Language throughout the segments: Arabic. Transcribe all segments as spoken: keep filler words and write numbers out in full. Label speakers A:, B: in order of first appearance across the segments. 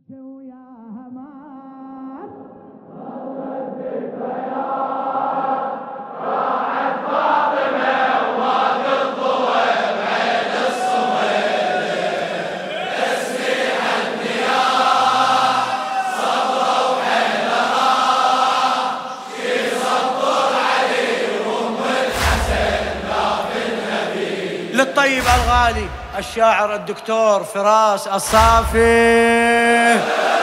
A: وياها مات
B: راحت فاطمة ومات الضوء بعين الصميد تسبيح النياح صبرة وحيدرة شي صبر علي وأم الحسن باب النبي.
A: للطيب الغالي الشاعر الدكتور فراس الصافي.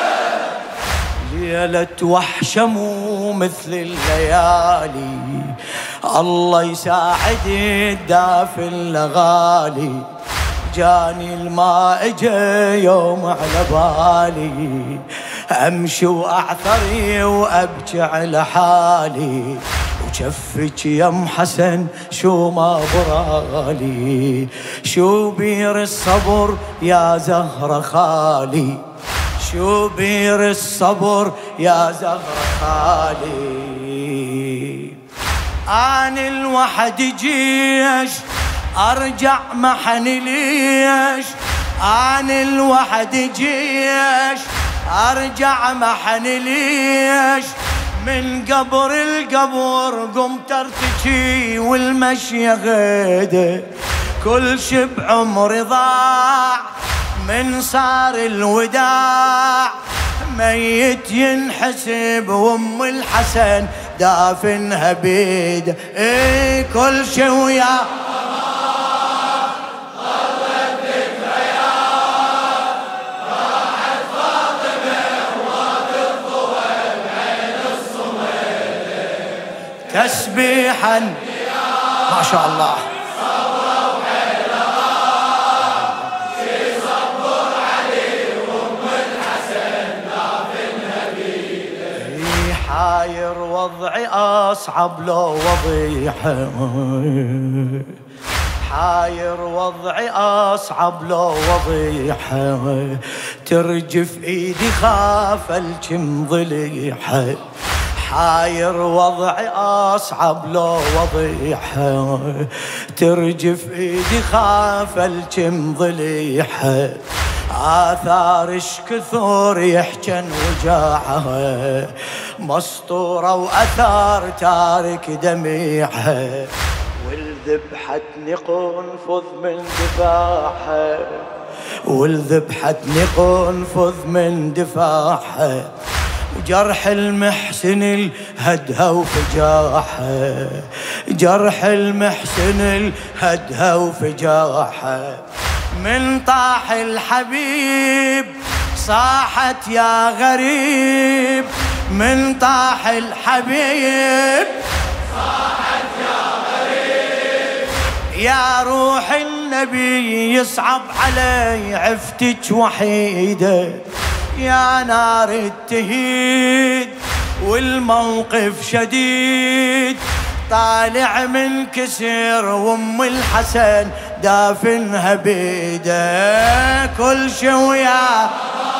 A: ليلة وحشة مو مثل الليالي، الله يساعد الدافن لغالي. جاني الماء جا يوم على بالي، امشي واعثري وابكي على حالي. وشفك يا ام حسن شو ما برالي، شو بير الصبر يا زهرة خالي، شو بير الصبر يا زهرة خالي. أنا الوحد جيش أرجع محن ليش، أنا الوحد جيش أرجع محن ليش. من قبر القبر قمت ارتجي والمشي غيده، كل شي بعمري ضاع من صار الوداع. ميت ينحسب وام الحسن دافنها بيده، ايه كل شي ويا تسبيحا ما شاء الله.
B: صبرة وحيدرة شي صبر علي وأم الحسن دافنها بيده.
A: حاير وضعي أصعب لو وضيحه، حاير وضعي أصعب لو وضيحه. ترجف إيدي خاف الجم ضليحه، حاير وضعي أصعب لو وضيحه. ترجف إيدي خاف الجم ضليحه. آثار كثور يحجن وجاعها، مسطورة وأثار تارك دميعها. والذبحتني قنفذ من دفاعها، والذبحتني قنفذ من دفاعها. وجرح المحسن الهدها وفجاحه، جرح المحسن الهدها وفجاحه. من طاح الحبيب صاحت يا غريب، من طاح الحبيب
B: صاحت يا غريب.
A: يا روح النبي يصعب علي عفتك وحيدة. يا نار التهيد والموقف شديد، طالع من كسر وام الحسن دافنها بيده. كل شي ويا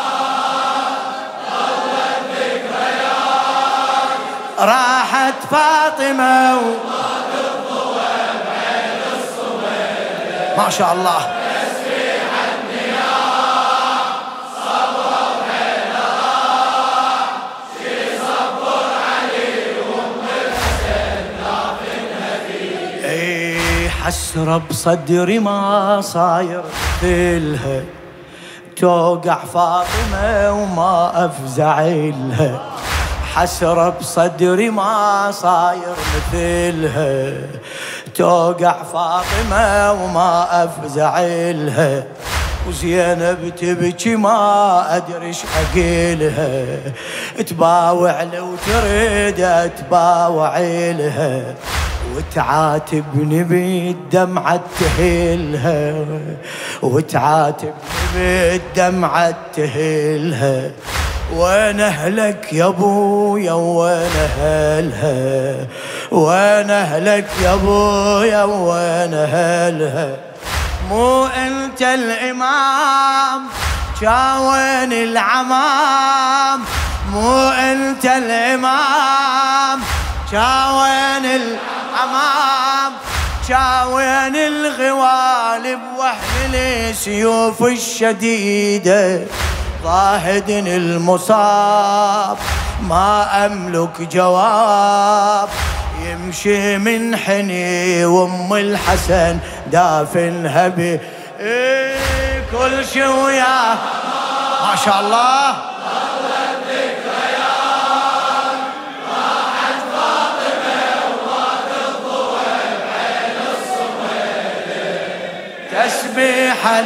A: راحت فاطمة
B: ومات الضوء بعين الصميد
A: ما شاء الله.
B: تسبيح النياح صبرة وحيدرة شي صبر علي وأم الحسن دافنها بيده.
A: اي حسرة بصدري ما صاير مثلها، توقع فاطمة وما أفزع لها. حسرة بصدري ما صاير مثلها، توقع فاطمة وما أفزع لها. وزينب تبكي ما أدري ايش أقيلها، تباوع لو تريد تباوع لها. وتعاتبني بالدمعة تهيلها، وتعاتبني بالدمعة تهيلها. وين اهلك يا ابويا وين اهلها، وين اهلك يا ابويا وين اهلها. مو انت الامام جاوين العمام، مو انت الامام جاوين العمام. جاوين الغوالب واهل السيوف الشديده، ضاهد المصاب ما أملك جواب، يمشي من حني وام الحسن دافنها بي إيه كل شي وياه ما شاء الله. تسبيحا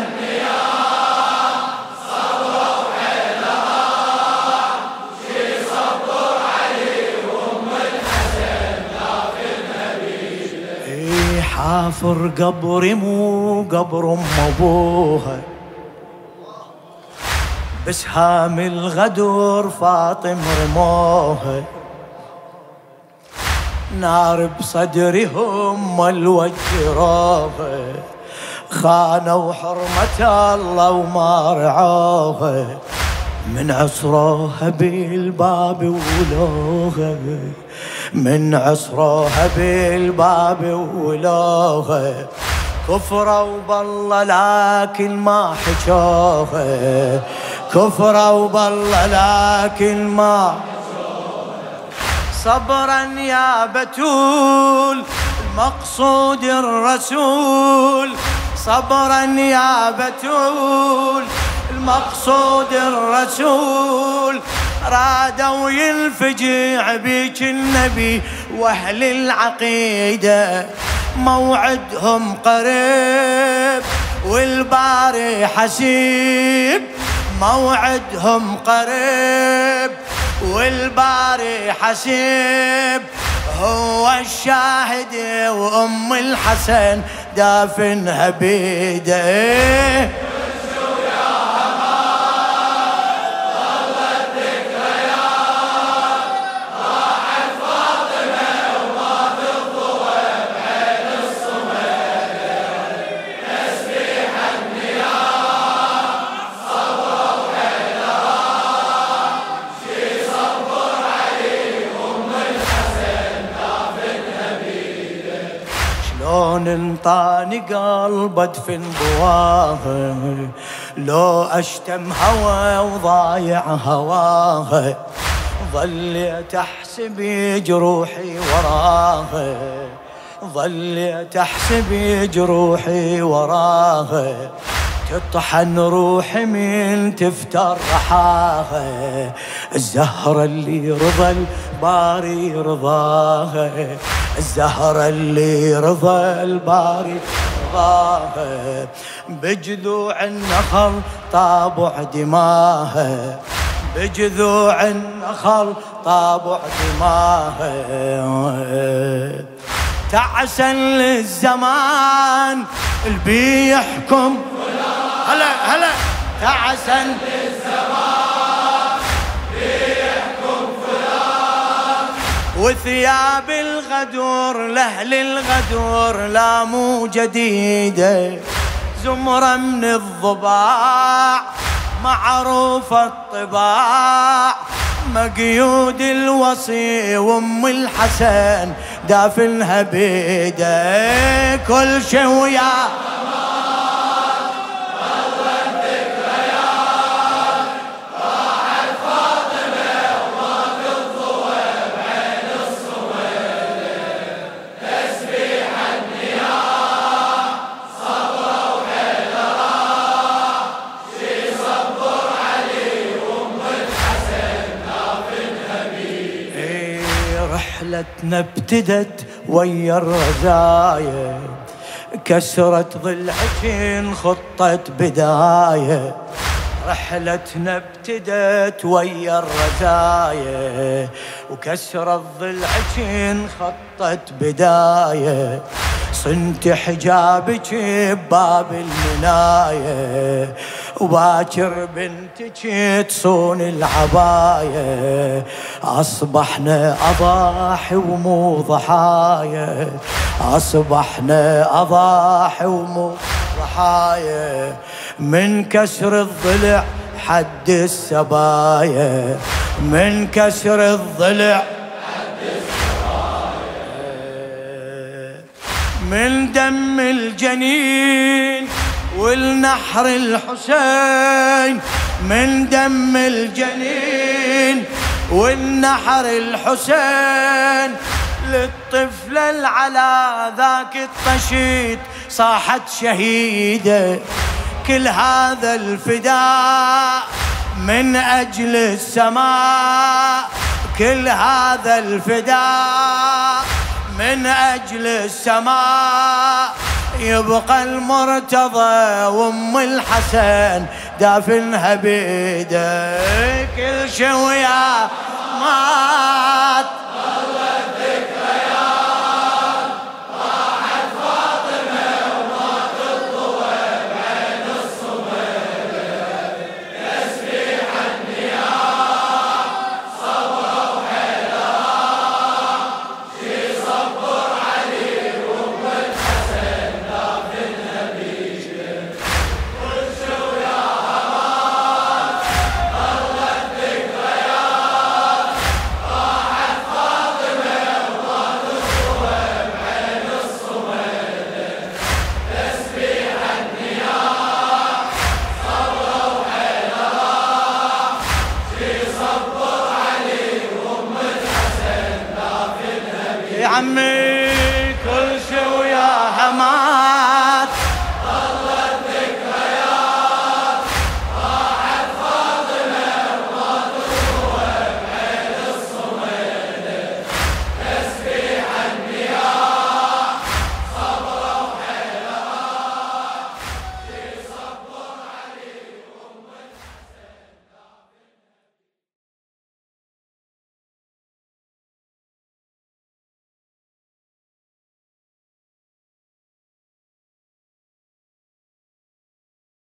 A: صبر وحيلها شي صبر عليهم الحسن دافنها بيده. اي حافر قبري مو قبر ام ابوها، بسهام الغدر فاطم رموها، نار بصدرهم والوجروها، خانوا حرمة الله وما رعوها، من عصروها بالباب ولوها، من عصروها بالباب ولوها، كفروا بالله لكن ما حجوها، كفروا بالله لكن ما صبرا يا بتول المقصود الرسول، صبرا يا بتول المقصود الرسول، رادوا ينفجع بيك النبي واهل العقيدة، موعدهم قريب والباري حسيب، موعدهم قريب والباري حسيب، هو الشاهد وام الحسن دافنها بيده. شلون انطاني قلب ادفن ضواها، لو اشتم هوى وضايع هواها، ظليت احسب جروحي وراها، ظليت احسب جروحي وراها، تطحن روحي من تفتر رحاها، الزهرة اللي رضى الباري رضاها، الزهرة اللي رضى الباري رضاها، بجذوع النخل طابع دماها، بجذوع النخل طابع دماها، تعسا للزمان البي يحكم هلا هلا، تعسا للزمان بيحكم فلان، وثياب الغدور لأهل الغدور لا مو جديدة، زمرة من الضباع معروف الطباع، مقيود الوصي وام الحسن دافنها بيده، كل شي وياه رحلتنا ابتدت ويا الرزايا، كسرت ضلعك خطة بداية، رحلتنا ابتدت ويا الرزايا، وكسرت ضلعك خطة بداية، صنت حجابك بباب المناية، وباكر بنتك تصون العباية، أصبحنا أضاحي ومو ضحايا، أصبحنا أضاحي ومو ضحايا، من كسر الضلع حد السبايا، من كسر الضلع حد السبايا، من دم الجنين والنحر الحسين من دم الجنين والنحر الحسين للطفل العلا ذاك الطشيت صاحت شهيدة. كل هذا الفداء من أجل السماء، كل هذا الفداء من أجل السماء. يبقى المرتضى وام الحسن دافنها بيده. كل شي ويا مات
B: ظلت ذكريات راحت فاطمة ومات الضوء بعين الصبر. تسبيح النيام صبرة وحيدرة شي صبر علي وام الحسن دافنها بيده. كل شي ويا مات ظلت ذكريات راحت فاطمة ومات الضوء بعين الصبر. تسبيح النيام صبرة وحيدرة شي صبر علي وام الحسن دافنها بيده.
A: يا عمي